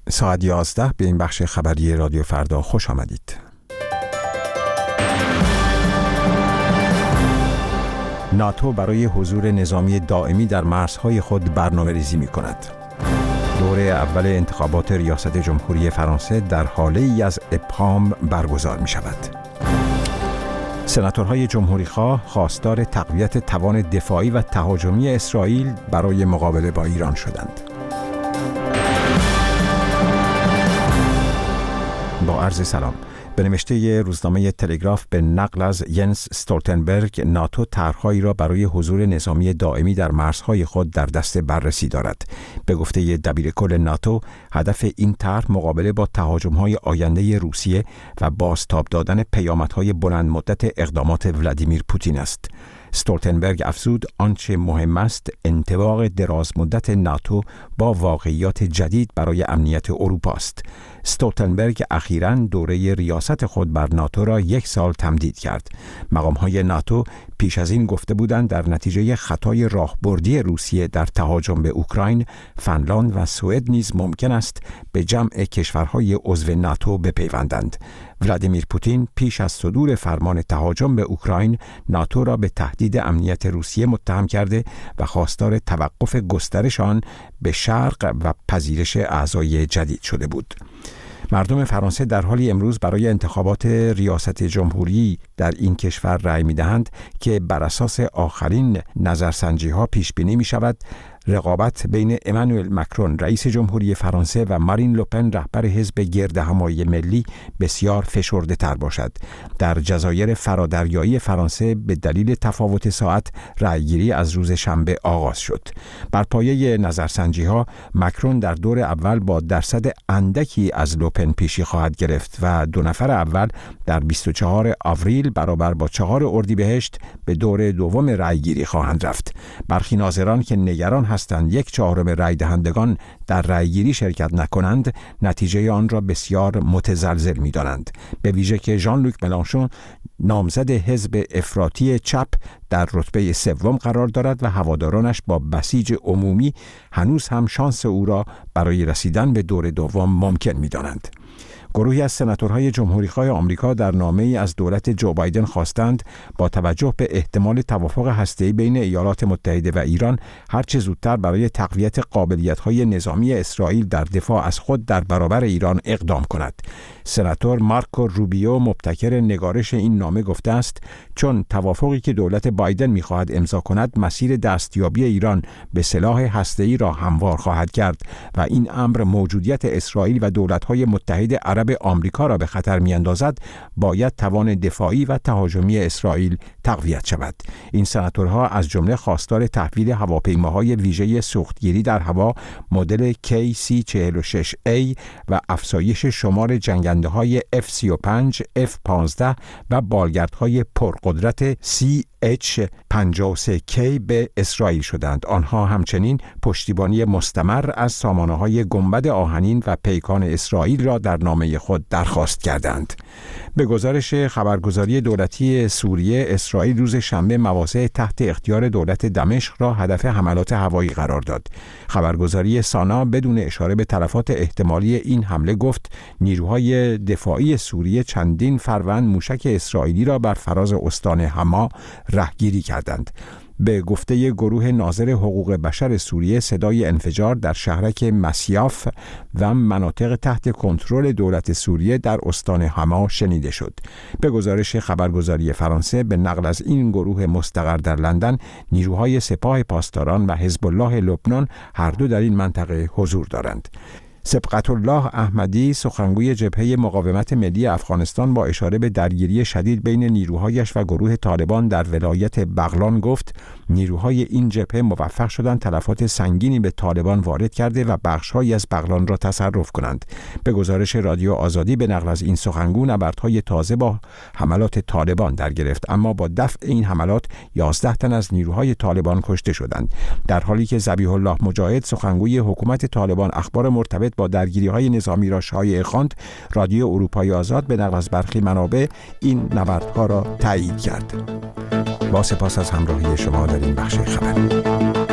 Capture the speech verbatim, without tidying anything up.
ساعت یازده به این بخش خبری رادیو فردا خوش آمدید. ناتو برای حضور نظامی دائمی در مرزهای خود برنامه ریزی می کند. دوره اول انتخابات ریاست جمهوری فرانسه در حاله ای از ابهام برگزار می شود. سناتورهای جمهوری‌خواه خواستار تقویت توان دفاعی و تهاجمی اسرائیل برای مقابله با ایران شدند. با عرض سلام. به نوشته روزنامه تلگراف به نقل از ینس استولتنبرگ، ناتو طرح‌هایی را برای حضور نظامی دائمی در مرزهای خود در دست بررسی دارد. به گفته دبیرکل ناتو، هدف این طرح مقابله با تهاجم‌های آینده روسیه و بازتاب دادن پیامدهای بلند مدت اقدامات ولادیمیر پوتین است. استولتنبرگ افزود آنچه مهم است انطباق دراز مدت ناتو با واقعیات جدید برای امنیت اروپا است. استولتنبرگ اخیراً دوره ریاست خود بر ناتو را یک سال تمدید کرد. مقام‌های ناتو پیش از این گفته بودند در نتیجه خطای راهبردی روسیه در تهاجم به اوکراین، فنلاند و سوئد نیز ممکن است به جمع کشورهای عضو ناتو بپیوندند. ولادیمیر پوتین پیش از صدور فرمان تهاجم به اوکراین، ناتو را به تهدید امنیت روسیه متهم کرده و خواستار توقف گسترش آن به شرق و پذیرش اعضای جدید شده بود. مردم فرانسه در حالی امروز برای انتخابات ریاست جمهوری در این کشور رأی می‌دهند که بر اساس آخرین نظرسنجی‌ها پیش بینی می‌شود رقابت بین امانوئل مکرون رئیس جمهوری فرانسه و مارین لوپن رهبر حزب گردهمایی ملی بسیار فشرده تر باشد. در جزایر فرادریایی فرانسه به دلیل تفاوت ساعت رأیگیری از روز شنبه آغاز شد. بر پایه نظرسنجی‌ها مکرون در دور اول با درصد اندکی از لوپن پیشی خواهد گرفت و دو نفر اول در بیست و چهارم آوریل برابر با چهارم اردیبهشت به دور دوم رأیگیری خواهند رفت. برخی ناظران که نگران هستند یک چهارم رای دهندگان در رایگیری شرکت نکنند، نتیجه آن را بسیار متزلزل می‌دانند. به ویژه که ژان لوک ملانشون نامزد حزب افراطی چپ در رتبه سوم قرار دارد و هوادارانش با بسیج عمومی هنوز هم شانس او را برای رسیدن به دور دوم ممکن می‌دانند. گروهی از سناتورهای جمهوری‌خواه آمریکا در نامه‌ای از دولت جو بایدن خواستند با توجه به احتمال توافق هسته‌ای بین ایالات متحده و ایران هر چه زودتر برای تقویت قابلیت‌های نظامی اسرائیل در دفاع از خود در برابر ایران اقدام کند. سناتور مارکو روبیو مبتکر نگارش این نامه گفته است چون توافقی که دولت بایدن می‌خواهد امضا کند مسیر دستیابی ایران به سلاح هسته‌ای را هموار خواهد کرد و این امر موجودیت اسرائیل و دولت‌های متحد عرب آمریکا را به خطر می‌اندازد، باید توان دفاعی و تهاجمی اسرائیل تقویت شود. این سناتورها از جمله خواستار تحویل هواپیماهای ویژه سوختگیری در هوا مدل کی سی چهل و شش ای و افزایش شمار جنگنده‌های اف سی و پنج، اف پانزده و بالگردهای پرقدرت سی اچ پنجاه و سه کی به اسرائیل شدند. آنها همچنین پشتیبانی مستمر از سامانه‌های گنبد آهنین و پیکان اسرائیل را در نامه خود درخواست کردند. به گزارش خبرگزاری دولتی سوریه، اسرائیل روز شنبه مواضع تحت اختیار دولت دمشق را هدف حملات هوایی قرار داد. خبرگزاری سانا بدون اشاره به تلفات احتمالی این حمله گفت نیروهای دفاعی سوریه چندین فروند موشک اسرائیلی را بر فراز استان حما رهگیری کردند. به گفته گروه ناظر حقوق بشر سوریه، صدای انفجار در شهرک مسیاف و مناطق تحت کنترل دولت سوریه در استان حما شنیده شد. به گزارش خبرگزاری فرانسه به نقل از این گروه مستقر در لندن، نیروهای سپاه پاسداران و حزب الله لبنان هر دو در این منطقه حضور دارند. سبقت الله احمدی، سخنگوی جبهه مقاومت ملی افغانستان، با اشاره به درگیری شدید بین نیروهایش و گروه طالبان در ولایت بغلان گفت نیروهای این جبهه موفق شدند تلفات سنگینی به طالبان وارد کرده و بخش‌هایی از بغلان را تصرف کنند. به گزارش رادیو آزادی به نقل از این سخنگو، نبردهای تازه با حملات طالبان در گرفت، اما با دفع این حملات یازده تن از نیروهای طالبان کشته شدند. در حالی که ذبیح الله مجاهد، سخنگوی حکومت طالبان، اخبار مرتبط با درگیری‌های نظامی را شایع خواند، رادیو اروپای آزاد به نقل از برخی منابع این نبردها را تایید کرد. با سپاس از همراهی شما در این بخش خبری.